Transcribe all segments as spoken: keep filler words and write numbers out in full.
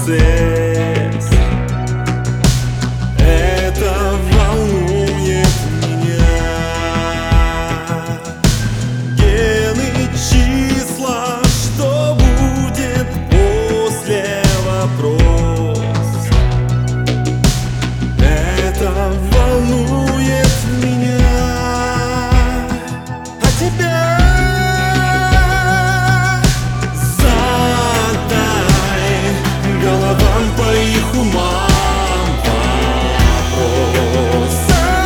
процесс. Это волнует меня. Гены, числа, что будет после, вопрос. Это волнует меня. А тебя задай головам по их умам вопрос.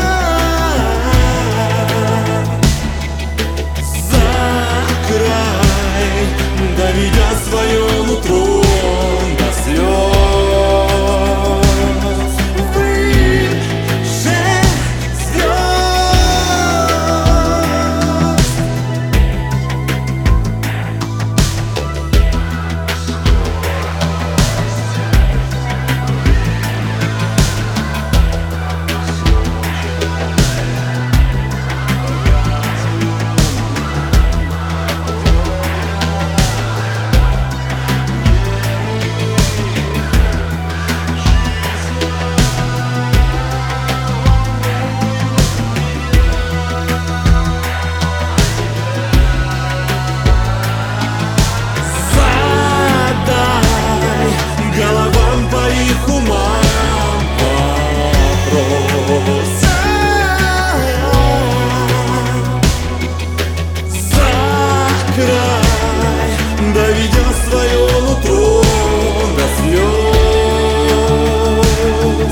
Закрай, доведя свое нутро до слез. Выше звезд. Головам по их умам вопрос. Закрай, доведя свое нутро до слез.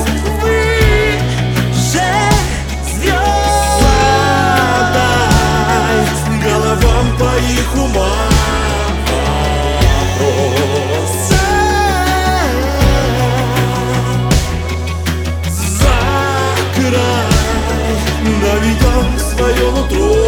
Выше звезд. Задай головам по их умам вопрос. Доведя свое нутро